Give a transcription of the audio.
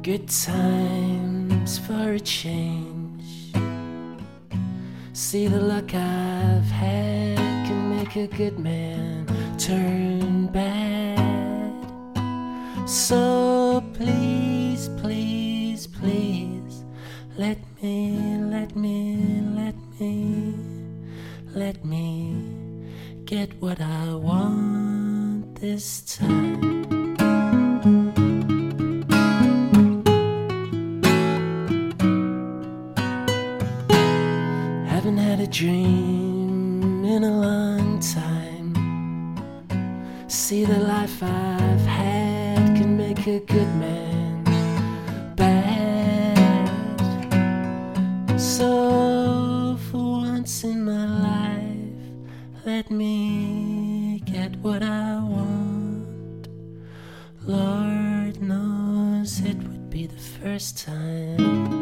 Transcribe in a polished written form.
Good times for a change. See, the luck I've had can make a good man turn bad. So please, please, please, let me get what I want this time. Haven't had a dream in a long time. See, the life I've had can make a good man bad. So for once in my life, let me get what I want. Lord knows it would be the first time.